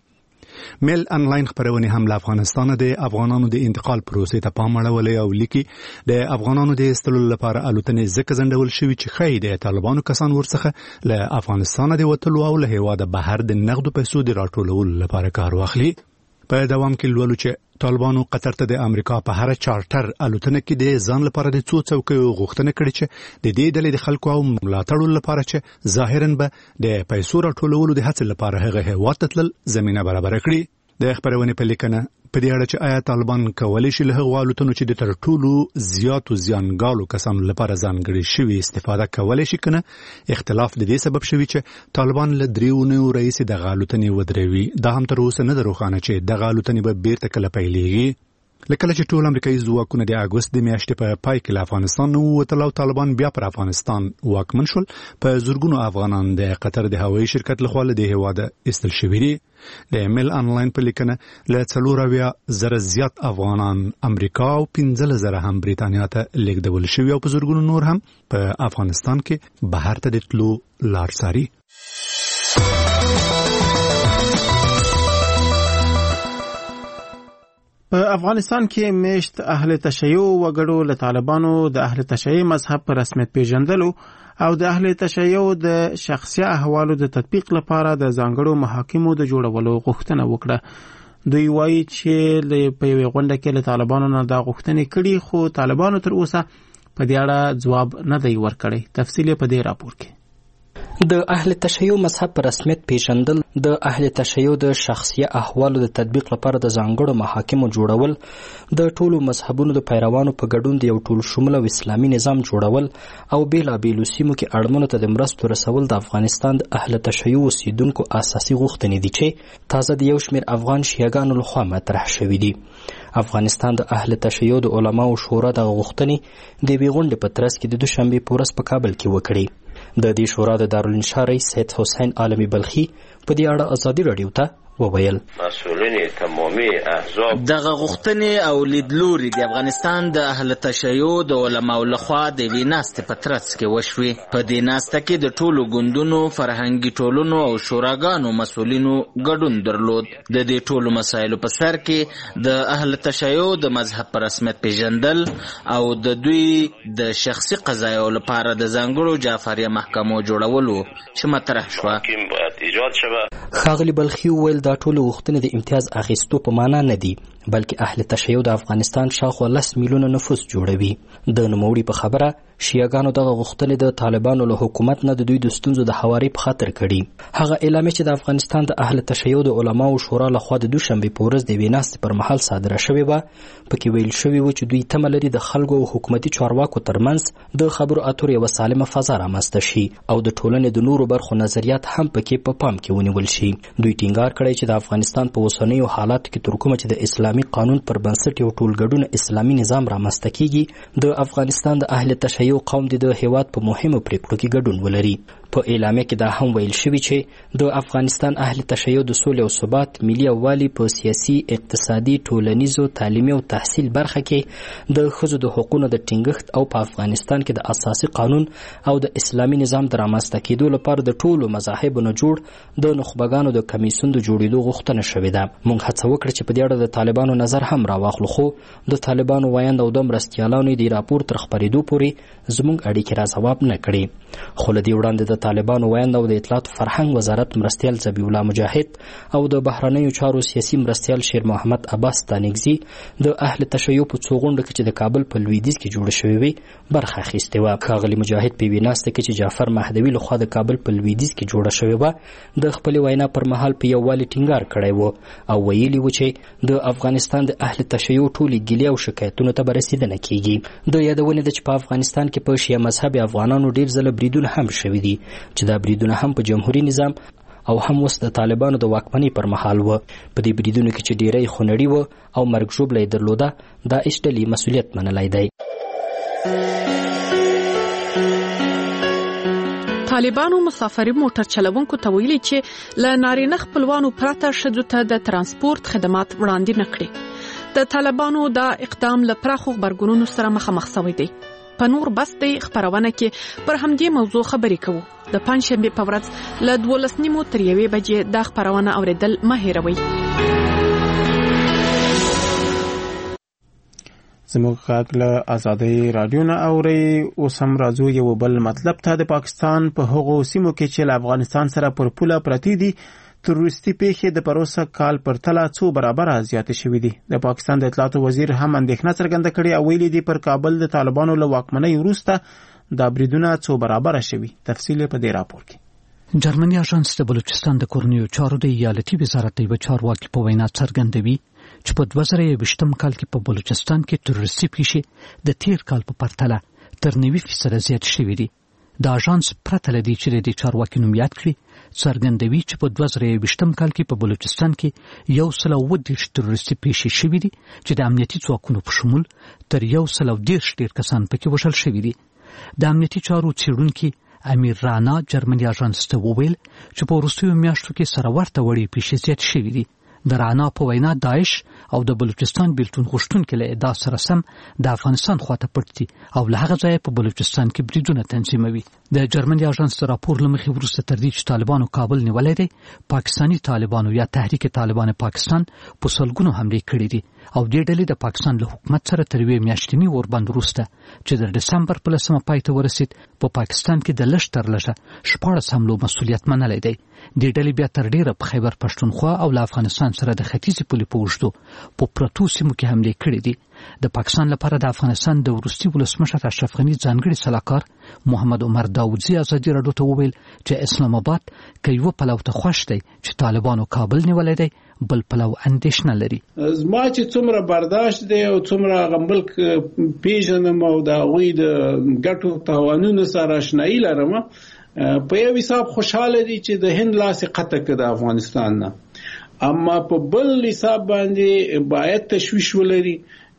میل انلاین خبرونه هم له افغانستان د افغانانو د انتقال پروسې ته پام اړولی او لیکي د افغانانو د ایستلو لپاره الوتنې ځکه ځنډول شوي چې ښایي د طالبانو کسان ورڅخه له افغانستان د وتلو او له هیواده بهر د نغدو پیسو د راټولولو لپاره کار واخلي. په دوام کې لولو چې طالبانو قطر ته د امریکا په هر چارټر الوتنه کې د ځان لپاره د څو څوکیو غوښتنه کړې چې د دې ډلې د خلکو او ملاتړو لپاره چې ظاهراً به د پیسو راټولولو د هڅې لپاره هغه هیواد ته تلل زمینه برابر کړي. د خبرونې په لیکنه په دې اړه چې آیا طالبان کولی شي له هغو الوتنو چې د تر ټولو زیاتو زیانګالو کسانو لپاره ځانګړې شوي استفاده کولی شي که نه، اختلاف د دې سبب شوي چې طالبان له درې اونیو راهیسې دغه الوتنې ودروي. دا هم تر اوسه نه ده روښانه چې دغه الوتنې به بیرته کله پیلیږي. لکه چې ټول امریکایي ځواکونه د اګوست د میاشتې په پای کې له افغانستان نه ووتل او طالبان بیا پر افغانستان واکمن شول، په زرګونو افغانان د قطر د هوایي شرکت لخوا له دې هیواده ایستل شوي دي. د میل انلاین په لیکنه له څلور اویا زره زیات افغانان امریکا او پنځلس زره هم برتانیا ته لیږدول شوي او په زرګونو نور هم په افغانستان کې بهر ته د تلو لار څاري. په افغانستان کې میشت اهل تشیع وګړو له طالبانو د اهل تشیع مذهب په رسمیت پیژندلو او د اهل تشیع د شخصي احوالو د تطبیق لپاره د ځانګړو محاکمو د جوړولو غوښتنه وکړه. دوی وایي چې په یوې غونډه کې له طالبانو نه دا غوښتنې کړي، خو طالبانو تر اوسه په دې اړه ځواب نه دی ورکړی. تفصیل په دې راپور کې. د اهل تشیع مذهب په رسمیت پیژندل، د اهل تشیع د شخصي احوالو د تطبیق لپاره د ځانګړو محاکمو جوړول، د ټولو مذهبونو د پیروانو په ګډون د یو ټول شمول او اسلامي نظام جوړول او بیلابیلو سیمو کې اړمنو ته د مرستو رسول د افغانستان د اهل تشیع اوسیدونکو اساسي غوښتنې دي چې تازه د یو شمېر افغان شیعهګانو لخوا مطرح شوي دي. افغانستان د اهل تشیع د علماو شورا دغه غوښتنې د یوې غونډې په ترڅ کې د دوشنبې په ورځ په کابل کې وکړې. د دې شورا د دارالانشا رئیس سید حسین عالمي بلخي په دې اړه ازادي راډیو ته وویل مسؤلین تمامي احزاب دغه غوښتنې او لیدلوري د افغانستان د اهل تشیع د علماو لخوا د ویناستې په ترڅ کې وشوي. په دې ناسته کې د ټولو ګوندونو، فرهنګي ټولنو او شوراګانو مسؤلینو ګډون درلود. د دې ټولو مسایلو په سر کې د اهل تشیع د مذهب په رسمیت پیژندل او د دوی د شخصي قضایاو لپاره د ځانګړو جعفریه محکمو جوړولو چې مطرح شوه. ښاغلي بلخي وویل دا ټولې غوښتنې د امتیاز اخیستو په معنا نه دي، بلکې اهل تشیع د افغانستان شاوخوا لس میلیونه نفوس جوړوي. د نوموړي په خبره شیعاګانو دغه غوښتنې د طالبانو له حکومت نه د دوی د ستونزو د هواري په خاطر کړي. هغه اعلامیه چې د افغانستان د اهل تشیع د علماو شورا لخوا د دوشنبې په ورځ د یوې ناستې پر مهال صادره شوې وه، پکې ویل شوي و چې دوی تمه لري د خلکو او حکومتي چارواکو ترمنځ د خبرو اترو یوه سالمه فضا رامنځته شي او د ټولنې د نورو برخو نظریات هم پکې په پام کې ونیول شي. دوی ټینګار کړی چې د افغانستان په اوسنیو حالاتو کې تر کومه چې د اسلامي قانون پر بنسټ یو ټولګډونه اسلامي نظام رامنځته کیږي، د افغانستان د اهل تشیع قوم د هیواد په مهمو پریکړو کې ګډون ولري. په اعلامیه کې دا هم ویل شوي چې د افغانستان اهل تشیع د سولې او ثبات، ملي یووالي په سیاسي، اقتصادي، ټولنیزو، تعلیمي او تحصیل برخه کې د ښځو د حقوقو د ټینګښت او په افغانستان کې د اساسي قانون او د اسلامي نظام د رامنځته کېدو لپاره د ټولو مذاهبو نه جوړ د نخبګانو د کمیسیون د جوړېدو غوښتنه شوې ده. موږ هڅه وکړه چې په دې اړه د طالبانو نظر هم راواخلو، خو د طالبانو وایند او د مرستیالانو د راپور تر خپرېدو پورې زموږ اړیکې را ځواب نه کړې. خو له دې وړاندې د طالبانو وایند او د اطلاعات فرهنګ وزارت مرستیال ذبیح الله مجاهد او د بهرنیو چارو سیاسي مرستیال شیر محمد عباس تانګزي د اهل تشیع په څو غونډو کې چې د کابل په لویدیځ کې جوړه شوې وي برخه اخیستې وه. ښاغلي مجاهد په یوې ناسته کې چې جعفر مهدوي لخوا د کابل په لویدیځ کې جوړه شوې وه د خپلې وینا پر مهال په یووالي ټینګار کړی و او ویلي و چې د افغانستان د اهل تشیع ټولې ګیلې او شکایتونو ته به رسېدنه کیږي. د یادونې ده چې په افغانستان کې په شیعه مذهب افغانانو ډېر ځله بریدونه هم شوي دي چې دا بریدونه هم په جمهوري نظام او هم اوس د طالبانو د واکمنۍ پر مهال و. په دې بریدونو کې چې ډیری خونړي و او مرګ ژوبله یې درلوده، داعش ډلې مسؤلیت منلی دی. طالبانو مسافري موټر چلوونکو ته ویلي چې له نارینه خپلوانو پرته ښځو ته د ترانسپورت خدمات وړاندې نه کړي. د طالبانو دا اقدام له پراخو غبرګونونو سره مخامخ شوی دی. په نور بستي خبرونه کې پر همدې موضوع خبرې کوو. د پنځشنبه په ورځ له دولس نیمو تر یوې بجې دا خبرونه اوریدل مه هېروئ. زموږ غږ له ازادۍ رادیو نه اورئ. اوس هم راځو یو بل مطلب ته. د پاکستان په هغو سیمو کې چې له افغانستان سره پر پوله پرتې دي تروریستي پیښې د پروسه کال پر تله څو برابره زیاتې شوې دي. د پاکستان د اطلاعاتو وزیر هم اندېښنه څرګنده کړې او ویلي دي پر کابل د طالبانو له واکمنۍ وروسته دا بریدونه څو برابره شوي. تفصیل په دې راپور کې. جرمني اژانس د بلوچستان د کورنیو چارو د ایالتي وزارت د یوه چارواکي په وینا څرګندوي چې په دوه زره یوویشتم کال کې په بلوچستان کې تروریستي پیښې د تیر کال په پرتله تر نوي فیصده زیات شوي دي. د اژانس پرته له دې چې د دې چارواکي نوم یاد کړي څرګندوي چې په دوه زره یوویشتم کال کې په بلوچستان کې یو سل او اووه دېرش تروریستي پیښې شوي دي چې د امنیتي ځواکونو په شمول تر یو سل او دېرش ډېر کسان پکې وژل شوي دي. د امنیتي چارو څېړونکي امیر رانا جرمني اژانس ته وویل چې په وروستیو میاشتو کې سره ورته وړې پیښې زیات شوي دي. د رانا په وینا داعش او د بلوچستان بیلتون غوښتونکي له ادعا سره سم د افغانستان خواته پټ دي او له هغه ځایه په بلوچستان کې بریدونه تنظیموي. د جرمني اژانس د راپور له مخې وروسته تر دې چې طالبانو کابل نیولی دی، پاکستاني طالبانو یا تحریک طالبان پاکستان په سلګونو حملې کړې دي او دې ډلې د پاکستان له حکومت سره تر یوې میاشتني اوربند وروسته چې د ډسمبر په لسمه پای ته ورسېد په پاکستان کې د لږ تر لږه شپاړس حملو مسؤلیت منلی دی. دې ډلې بیا تر ډیره په خیبر پښتونخوا او له افغانستان سره د ختیځې پولې په اوږدو په پرتو سیمو کې حملې کړې دي. د پاکستان لپاره د افغانستان د وروستي ولسمشر اشرف غني ځانګړي سلاکار محمد عمر داودزي ازادي راډیو ته وویل چې اسلام آباد که یوه پلو ته خوښ دی چې طالبانو کابل نیولی دی، بل پلو اندېښنه لري. زما چې څومره برداشت دی او څومره هغه ملک پیژنم او د هغوی د ګټو تاوانونو سره اشنایي لرم، په یو حساب خوشحاله دي چې د هند لاسې قطع کړه د افغانستان نه، اما په بل حساب باندې باید تشویش ولري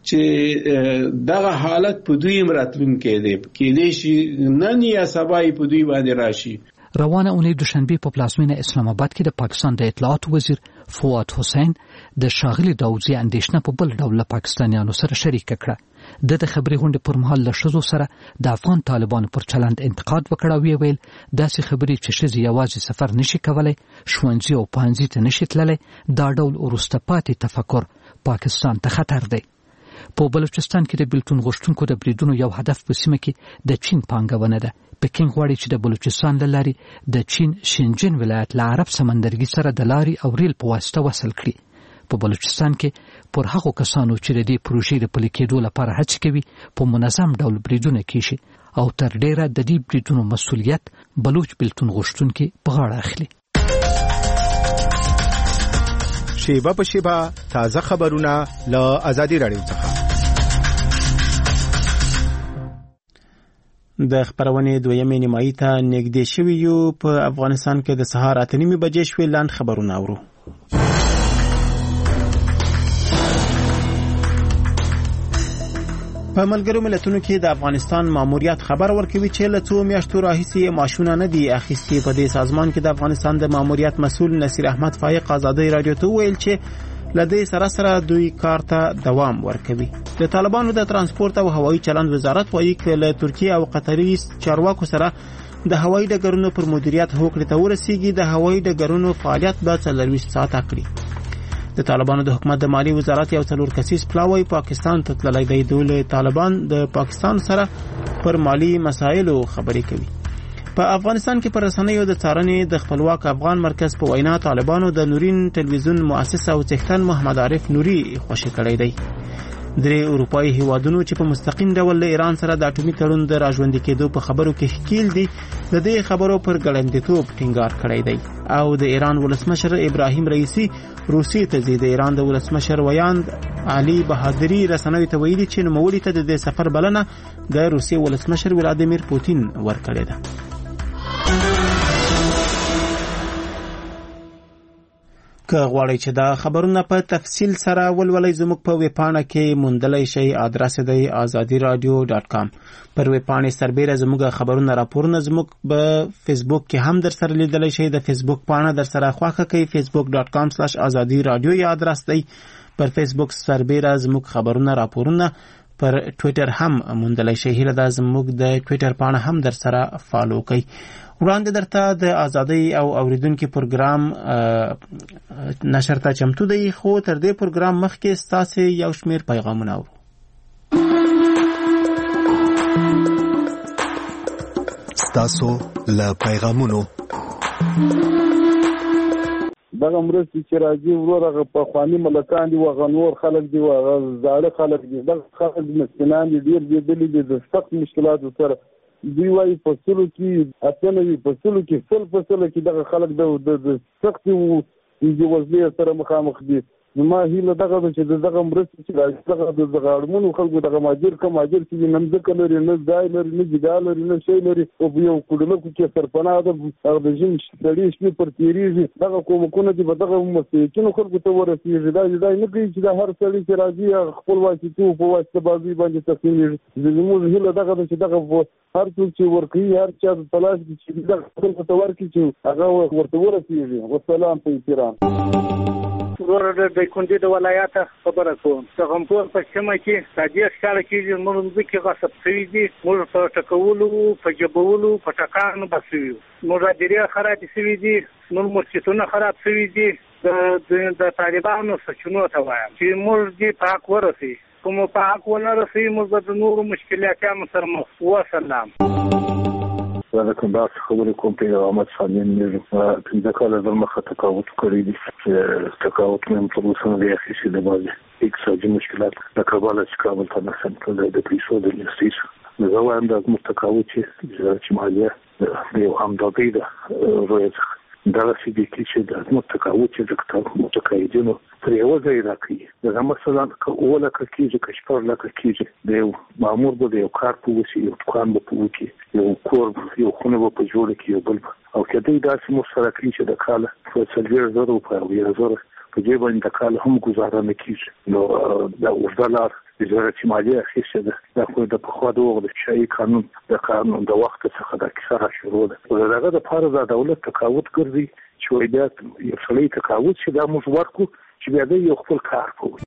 چې دغه حالت په دوی راتلونکی دی، کېدای شي نن یا سبا په دوی باندې راشي. روانه اونۍ دوشنبه په پلازمینه اسلام آباد کې د پاکستان د اطلاعات وزیر فواد حسین د شاغلي داوودزي اندیشنه په بل ډول پاکستانیانو سره شریک کړه. د د خبري غونډې پر مهال له ښځو سره د افغان طالبانو پر چلند انتقاد وکړ او ویل داسې خبرې چې ښځې یوازې سفر نشي کولای، ښوونځي او پوهنځي ته نشي تللی، دا ډول وروسته پاتې تفکر پاکستان ته خطر دی. په بلوچستان کې د بیلتون غوښتونکو د بریدونو یو هدف په سیمه کې د چین پانګونه ده. پکینګ غواړي چې د بلوچستان له لارې د چین شینجن ولایت له عرب سمندرګي سره د لارې او ریل په واسطه وصل کړي. په بلوچستان کې پر هغو کسانو چې د دې پروژې د پلي کېدو لپاره هڅې کوي په منظم ډول بریدونه کیږي او تر ډیره د دې بریدونو مسؤلیت بلوچ بیلتون غوښتونکي په غاړه اخلي. شیبه په شیبه تازه خبرونه له آزادي رادیو څخه. د خبرونې دویمې نیمایي ته نږدې شوي یو. په افغانستان کې د سهار اته نیمې بجې شوې. لاند خبرونه اورو. په ملګرو ملتونو کې د افغانستان ماموریت خبر ورکوي چې له څو میاشتو راهیسې معاشونه نه دي اخیستي. په دې سازمان کې د افغانستان د ماموریت مسؤل نصیر احمد فایق آزادۍ رادیو ته وویل چې له دې سره سره دوی کار ته دوام ورکوي. د طالبانو د ترانسپورت او هوایي چلند وزارت وايي چې له ترکیه او قطري چارواکو سره د هوایي ډګرونو پر مدیریت هوکړې ته ورسیږي. د هوایي ډګرونو فعالیت به څلورویشت ساعته کړي. د طالبانو د حکومت د مالی وزارت یو څلور کسیز پلاوی پاکستان ته تللی دی. دوی طالبان د پاکستان سره پر مالی مسایلو خبرې کوي. په افغانستان کې پر رسنیو د څارنې د خپلواک افغان مرکز په وینا طالبانو د نورین ټلویزیون مؤسس او څښتن محمد عارف نوري خوشی کړی دی. درې اروپایي هیوادونو چې په مستقیم ډول له ایران سره د اټومي تړون د راژوندي کېدو په خبرو کې ښکیل دي د دې خبرو پر ګړندېتوب ټینګار کړی دی. او د ایران ولسمشر ابراهیم رئیسی روسیې ته ځي. د ایران د ولسمشر ویاند علي بهادري رسنیو ته ویلي چې نوموړي ته د دې سفر بلنه د روسیې ولسمشر ولادیمیر پوتین ورکړې ده. که غواړئ چې دا خبرونه په تفصیل سره ولولئ زموږ په ویبپاڼه کې موندلی شئ. ادرس دی آزادي رادیو ډاټ کام. پر ویبپاڼې سربیره زموږ خبرونه راپورونه زموږ په فیسبوک کې هم در سره لیدلی شئ. د فیسبوک پاڼه در سره خوښه کړئ فیسبوک ډاټ کام سلاش آزادي رادیو یا ادرس دی. پر فیسبوک سربیره زموږ خبرونه راپورونه پر ټویټر هم موندلی شئ. هیله ده زموږ د ټویټر پاڼه هم در سره فالو کړئ. وړاندې درته د آزادۍ او اوریدونکو پروګرام نشر ته چمتو دی، خو تر دې پروګرام مخکې ستاسو یو شمیر پیغامونه اورو. ستاسو له پیغامونو دغه مرستې چې راځي ورور هغه په خواني ملکان دي او غنور خلک دي او زاړه خلک دي. دغه خلک مسکینان دي، ډیر دي دي د سخت مشکلاتو سره. دوی وايي فصلو کې اتنوي فصلو کې فل فصلو کې دغه خلک د سخت د وضعیت سره مخامخ دي. ما هیله دغه چې دغه مرستې چې راځي دغه د غاړمنو خلکو دغه ماجر کم ماجر چې نن ځکه لري نه ځای لري نه جګا لري نه شی لري او یو کډلکو کې سرپناه ده د جن شړې شپې پر تیریږي. دغه کومکونه چې دغه مسیکینو خلکو ته ورسیږي دا ځای نه کوي چې دا هر څړي چې راځي خپل واسطو په واسطه بازي باندې تقسیمېږي. زموږ هیله دغه چې دغه هر څوک چې ورکوي هر چا د تلاش چې دغه خلکو ته ورکړي چې هغه ورته ورسیږي. والسلام په احترام. ورور د کندې د ولایت خبره کوم. څنګه په پښتمه کې تاجیک کار کوي موږ ځکه غصب شوی دي. موږ په ټکولو په جبولو په ټکانو بسوي. موږ ډیره خراب شوی دي. موږ مرشتونه خراب شوی دي. د د طالبانو سچونو ته وایم چې موږ دې پاک ورسي کوم پاک ونرسي موږ د نورو مشکلاتو سره مخ وسلام. زه کوم باس خبرې کوم په احمد خانین نه پنځه کاله د مخه تقاوت کړی دي. تقاوت مې په اوسنۍ د اخیستې د باندې اقتصادي مشکلات د کابل چې کابل ته نسم کړل د پیسو د انوستیشن زه وایم د متقاوت چې مالیه د یو همدغې د رویت دغه سیدي چې د متقاوت چې د کتاب متقاعدینو پر یو ځای راکړي. دا مثلا اوله کېږي که شپږ لکه کېږي د یو مامور به د یو کار په وسي یو دکان به په وکړي یو کور یو خونه به په جوړه کړي یو بل او کېدای داسې مشترک کړي چې د کاله په څلوېښت زره په اویا زره په دې باندې د کال هم ګزاره نه کېږي. نو دا اوږده لار وزارت مالیه اخیسته ده دا خو د پخوا د وخت د شایي قانون د قانون د وخت څخه د کیسه را شروع ده او دغه د پاره د دولت تقاعد ګرځي چې وایي بیا یو سړی تقاعد شي دا موږ ورکو چې بیا د یو خپل کار کوي.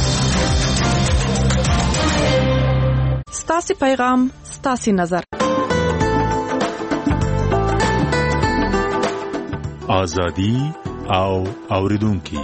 ستاسو پیغام ستاسو نظر. آزادی او اوریدونکي.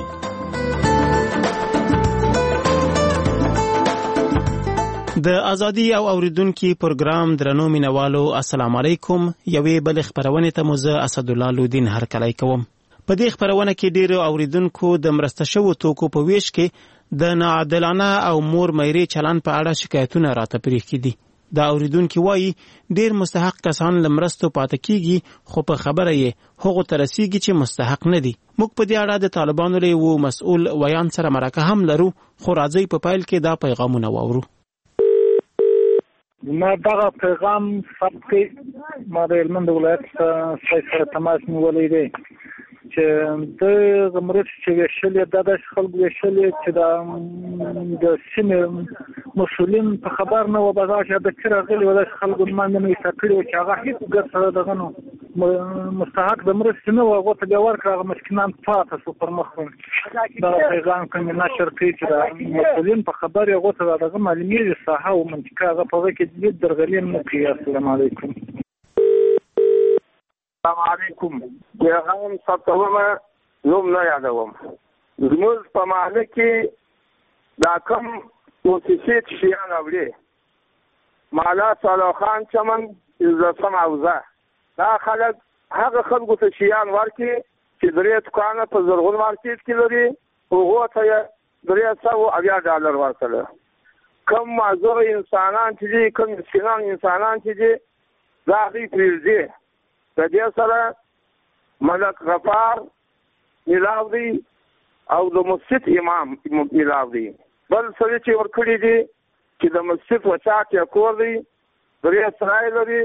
د ازادي او اوریدونکي پروګرام درنو مینوالو السلام علیکم. یوې بل خبرونه ته مو زه اسد الله لودین هرکلی کوم. په دې خبرونه کې ډیرو اوریدونکو د مرسته شوو توکو په ویش کې د ناعادلانه او مور مېرې چلن په اړه شکایتونه راته پریښ کړي. دا اوریدونکو وایي ډیر مستحق کسان لمرستو پاتې کیږي خو په خبره یې هغه ترسيږي چې مستحق نه دي. موږ په دې اړه د طالبانو له وو مسؤل ویان سره مرکه هم لرو خو راځي په پایل کې دا پیغامونه واورو. ما دغه پیغام ثبت کړ. ما د هلمند ولایت سره تماس نیولی دی چې د غمرت چې ویشلې د داس خلک ویشلې چې د د سیمې مسولین په خبر نه و بازار د کړه غلي ولای خلک باندې نه تکړه چې هغه هیڅ ګټه دغه نو مستحق د مرست نه و غوته د ورکړه مسکینان پاتې سو پر مخ دا پیغام کوم نشر کوي چې مسولین په خبر یې غوته دغه معلومي صحه او منطقه هغه په وکه د درغلین نه کوي. السلام علیکم. السلام علیکم. پیغام ستومه نوم نه یادوم. زموږ په محله کې دا کوم موسسې شیان اوري مالا صالح خان چمن عزتم اوزه دا خلک هغه خلکو ته شیان ورکي چې درې دکانه په زرغون مارکیټ کې لري هغه ته درې سوه اویا ډالر ورکړل. کم معذور انسانان چې دي کم مسکینان انسانان چې دي دا غي پریږدي. د دې سره ملک غفار ملاو دی او د مسجد امام ملاو دی. بل سره چې ورکړي دي چې د مسجد وچا کې کور دی درې سرای لري.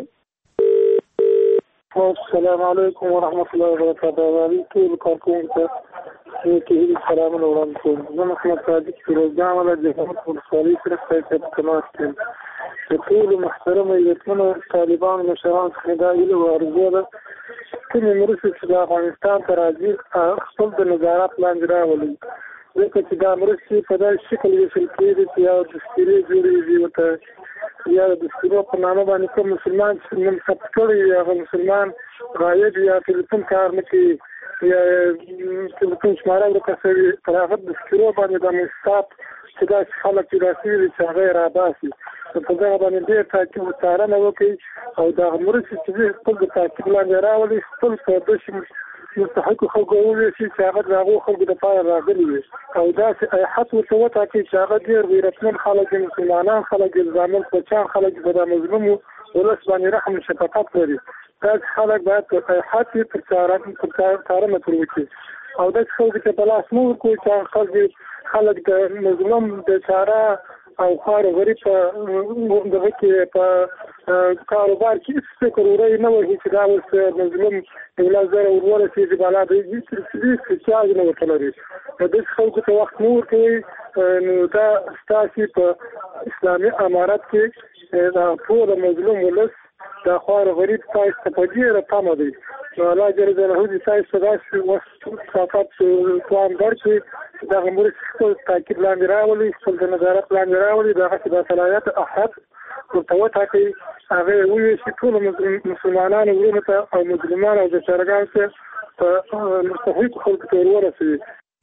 السلام علیکم ورحمۃ اللہ وبرکاتہ. ټول کارکونکو ته کې سلام وړاندې کوم. زه محمد صادق فیروزجان ولا جهاد ولسوالۍ سره په تماس کې یم. ټول محترم ایتونه طالبان مشران خدای له ورزه ده چې مرسته چې د افغانستان ته راځي خپل د نظارت لاندې راولي. ځکه چې دا مرسته په داسې شکل ویشل کېږي چې یا دستوري جوړېږي ورته یا د دستورو په نامه باندې کوم مسلمان چې نوم ثبت کړی یا هغه مسلمان غایب یا ټلیفون کار نه کوي یا ټلیفون شماره ورکوي پر هغه دستورو باندې د مستاپ چې داسې خلک چې داسې وي چې هغه یې راباسي په دغه باندې ډېر تاکید وڅارنه وکړي او دغه مرستې چې خپل د تعقیب لاندې راولي خپل په داسې مستحقو خلکو وویشي چې هغه د هغو خلکو دپاره راغلي وي او داسې حد ورته وټاکي چې هغه ډېر غیرتمن خلک دي مسلمانان خلک دي زامن بچیان خلک دي په دا مظلومو ولس باندې رحم شفقت لري. داسې خلک باید په حد یې پر څارنه تر وکړي او داسې خلکو ته په لاس مه ورکوي چې خلک خلک د مظلوم د چاره او خار غریب په دغه کې په کاروبار کې هیڅ فکر وری نه وهي چې دا اوس مظلوم یو زر ورورسېږي بالا د هیڅ چارج نه ورته لري. داسې خلکو ته وخت نه ورکوي نو دا ستاسې په اسلامي امارت کې دا ټول مظلوم ولس دا خوار غریب تاسو ته په ډېره تمه دی. نو الله جل جلاله دې تاسو ته داسې وخت طاقت توان درکړي دغه مرستې خپل تعقیب لاندې راولي خپل د نظارت لاندې راولي دغسې د صلاحیت احد ورته وټاکئ هغه یې وویشي ټولو مسلمانانو وروڼو ته او مظلومانو او بیچارهګانو ته په مستحقو خلکو ته ور ورسوي.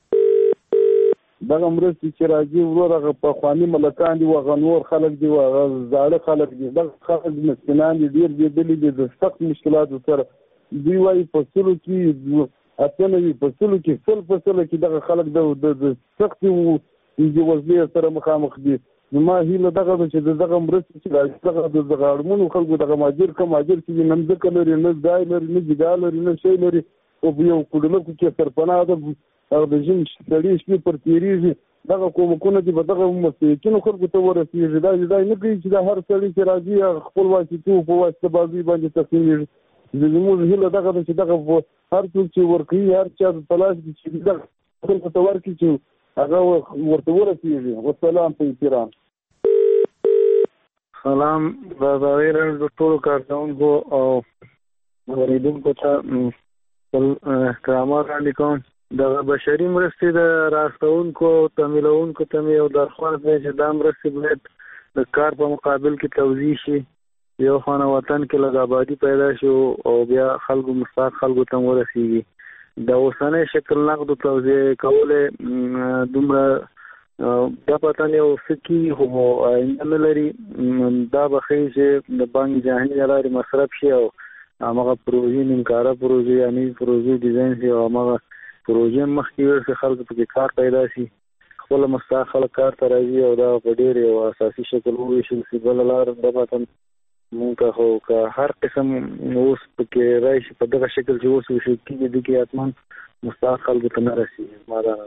دغه مرستې چې راځي ورور هغه پخواني ملکان دي هغه نور خلک دي هغه زاړه خلک دي دغه خلک مسکینان دي ډېر بېدلي دي د سخت مشکلاتو سره. دوی وایي په سلو کې اتنه وي په سلو کې سل په سلو کې دغه خلک د سختې بېوزلۍ سره مخامخ دي. نو ما هیله دغه ده چې دغه مرستې چې راځي دغه دغه اړمنو خلکو دغه مهاجر که مهاجر چې دي نه مځکه لري نه ځای لري نه جګا لري نه شی لري او په یو کډلکو کې سرپناه ده هغه د ژمي سړي شپې پر تېرېږي دغه کومکونه دي به دغه مستحقینو خلکو ته ورسېږي. دا دا نه کوي چې دا هر سړي چې راځي خپل واسطو په واسطه بازۍ باندې تقسیمېږي. زموږ هیله دغه ده چې دغه هر څوک چې ورکوي هر چا ته تلاش کړي چې دغه خلکو ته ورکړي چې هغه ورته ورسېږي. والسلام په احترام. سلام د ازادۍ راډیو د ټولو کارکوونکو او اوریدونکو ته خپل احترامات وړاندې کوم. د بشري مرستې د راستونکو او تمویلونکو ته مې یو درخواست دی چې دا مرستې باید د کار په مقابل کې توزیع شي. یو خانه وطن کې لږ آبادي پیدا شي او بیا خلکو مستحق خلکو ته ورسیږي. د اوسنۍ شکل نقد توزیع کولې دومره دا پته نه او سکی هو نه لري. دا به ښیي چې د بانک جهاني لارې مصرف شي او هغه پروژې نیمکاره پروژې یعنی پروژې ډیزاین شي او هغه پروژې مخکې ورسې خلکو پکې کار پیدا شي. خپل مستحق خلک کار ته راځي او دا په ډېر یو اساسي شکل وویشل شي. بله لار دا پته مونږ ته خو که هر قسم اوس پکې راشي په دغه شکل چې اوس وشي کېږي دې کې حتما مستحق خلکو ته نه رسېږي. ما دا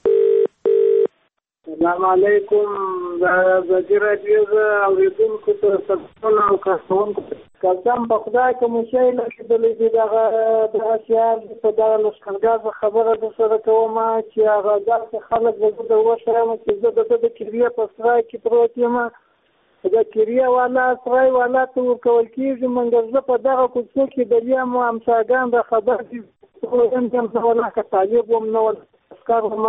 السلام علیکم. د ازادي راډیو د اورېدونکو ته سلامونه او کارکوونکو کلتم په خدای کوم شی لکېدلی چې دغه دغه شیان په دغه لښکرګاه خبره در سره کوم چې هغه داسې خلک به زه د وښیم چې زه د ده د کریه په سرای کې پروت یم. د کریه والا سرای والا ته ورکول کېږي. مګر زه په دغه کوڅو کې د یم همساګان د خبر دي یم نه ولا که طالب وم نه ولا عسکر وم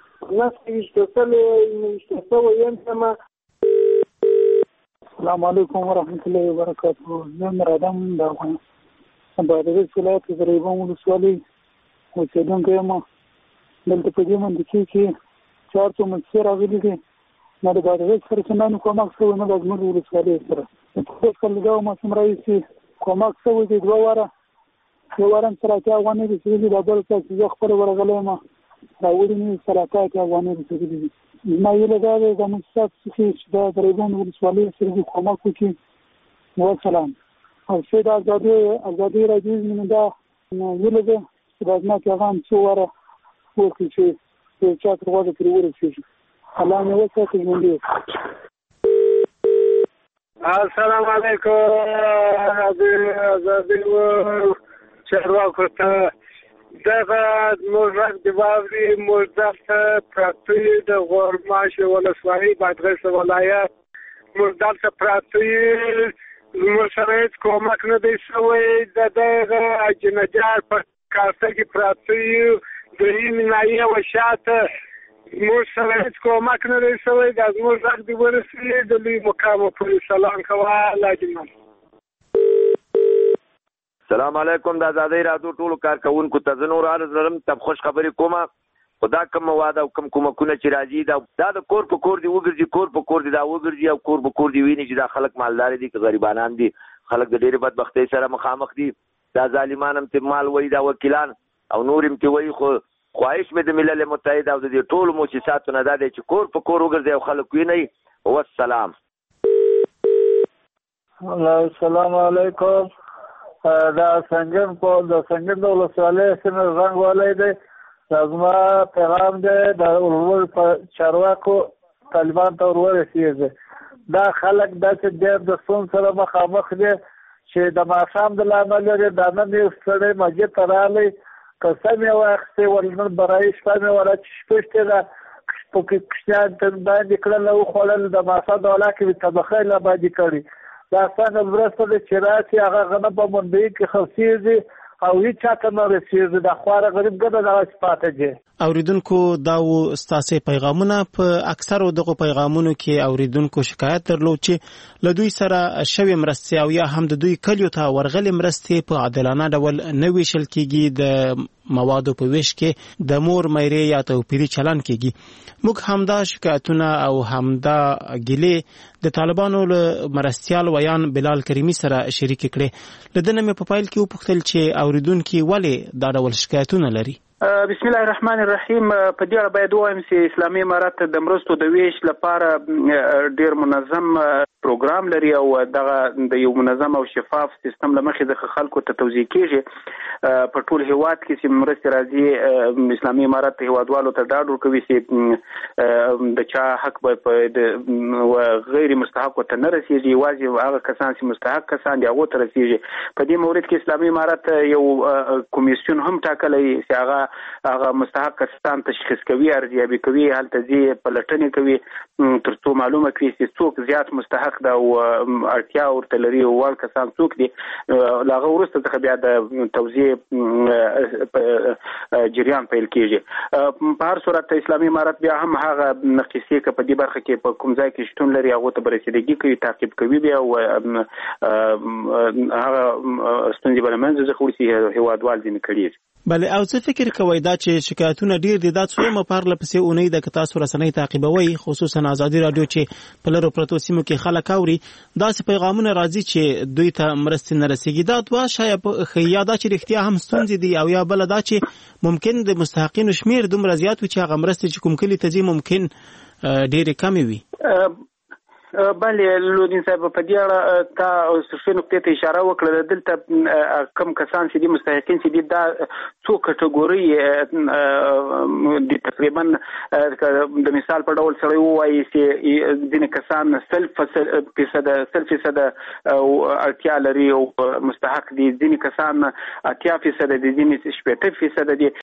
السلام علیکم ورحمۃ اللہ وبرکاتہ. زه مرادم د بادغیس ولایت د ریبون ولسوالۍ اوسېدونکی یم. دلته په دې منطقې کې چار څو مسلې راغلي دي. نه د بادغیس سره چندانې کومک شوی نه د اجمل ولسوالۍ سره. اوس کله دا موسم راهیسې کومک شوی دی. دوه واره یو واره هم سراچه افغانۍ رسېدلي دا بل څه چې زه خپله ورغلی یم راوړي مې سراچه کې افغانۍ رسېدلي دي. زما هیله دا دی زموږ ستاسو څخه چې دا د ریبون ولسوالۍ سره دې کومک وکړي. وسلام. او چې د ازادي ازادي راډیو مینه دا هیله ده چې دا زما پیغام څو واره وکړي چې یو چا تر غوږه پرې ورسېږي. الله مې وساتي ژوندي. السلام علیکم. ازادي چارواکو ته دغه موږ د واوري موږ دلته پراته د غورماش ولسوالۍ بادغیس ولایت موږ دلته پراته موږ سره هېڅ کومک نه دی شوی. د دغه اجنجار په کاسه کې پراته یو درې نایه و شاته موږ سره هېڅ کومک نه دی شوی. دا زموږ غږ دې ورسېږي. د لوی مقامو پورې سلام کوه. الله جنت. سلام علیکم. د ازادۍ راډیو ټولو کارکوونکو ته زه نور عرض لرم ته خوش خبرې کومه. خو دا کوم مواد او کوم کومکونه چې راځي دا دا د کور په کور دی وګرځي کور په کور دی دا وګرځي او کور په کور دی ویني چې دا خلک مالدار دي که غریبانان دي. خلک د ډېرې بدبختۍ سره مخامخ دي. دا ظالمان هم ته مال وایي دا وکیلان او نور هم ته وایي. خو خواهش مې د ملل متحد او د دې ټولو مؤسساتو نه دا دی چې کور په کور وګرځي او خلک ویني. والسلام. السلام علیکم. دا سنگن په د سنگن د ولسوالۍ سیمه رنګ والی دی. زما پیغام دی د ورور په چارواکو طالبان ته ور ورسېږي. دا خلک داسې ډېر د ستونزو سره مخامخ دي چې د ماښام د له امله یې دا نن یو سړی مسجد ته راغلی قسم یې واخیستې ول نن به رایي شپه مې ور شپېشتې ده پکې کوچنیان ته باندې کړل وخوړل د ماښام د ولا کې مې طبخه یې لا باندې کړي. دا څنګه مرسته ده چې راسي هغه غنه په منډۍ کې خرڅېږي او هیڅ چاته نه رسېږي. دا خواره غریب ګډه دغسې پاتې دي. اوریدونکو دا و ستاسې پیغامونه. په اکثرو دغو پیغامونو کې اوریدونکو شکایت درلود چې له دوی سره شوې مرستې او یا هم د دوی کلیو ته ورغلې مرستې په عادلانه ډول نه ویشل کېږي. د موادو په ویش کې د مور میرې یا توپیري چلن کېږي. موږ همدا شکایتونه او همدا ګیلې د طالبانو له مرستیال ویان بلال کریمي سره شریک کړې. له ده نه مې په پیل کې وپوښتل چې اوریدونکي ولې دا ډول شکایتونه لري. بسم الله الرحمن الرحیم. په دې اړه باید ووایم چې اسلامي امارات د مرستو د ویش لپاره ډیر منظم پروګرام لري او دغه د یو منظم او شفاف سیستم له مخې د خلکو ته توزیع کیږي. په ټول هیواد کې چې مرستې راځي اسلامي امارات هیوادوالو ته ډاډ ورکوي چې د چا حق به په غیر مستحق ته نه رسیږي. یوازې هغه کسان چې مستحق کسان دي هغو ته رسیږي. په دې مورد کې اسلامي امارات یو کمیسیون هم ټاکلی چې هغه هغه مستحق کسان تشخیص کوي ارزیابي کوي هلته ځي پلټنې کوي ترڅو معلومه کړي چې څوک زیات مستحق ده او اړتیا ورته لري او ول کسان څوک دي لاغه ورسته څخه بیا د توزیع جریان پیل کیږي په هر صورت اسلامي امارت بیا هم هغه نقصې ک په دې برخه کې په کوم ځای کې شتون لري هغه ته برسېدګي کوي تعقیب کوي بیا او هغه ستونزې بل منځ ځخه ورسي هوادوال دي کړي. بله او څه فکر کوي دا چې شکایتونه ډیر دي دا څو مپارله پسې اونۍ د تاسو رسنۍ تعقیبوي خصوصا ازادي رادیو چې په لرو پرتو سیمو کې خلک اوري داسې پیغامونه راځي چې دوی ته مرستې نه رسیږي دا دوه شاید خیا دا چې رښتیا هم ستونزې دي او یا بل دا چې ممکن د مستحقینو شمیر دومره زیات وي چې هغه مرستې چې کوم کلی ته ځي ممکن ډېرې کمې وي. بله لودین صاحب په دې اړه تا څه نقطې ته اشاره وکړه دلته کم کسان چې دي مستحقین چې دي دا څو کټګوري دي تقریبا د مثال په ډول سره وایي چې ځینې کسان سلف فیصد سلف فیصد اړتیا لري او مستحق دي ځینې کسان اتیا فیصد دي ځینې شپږ فیصد دي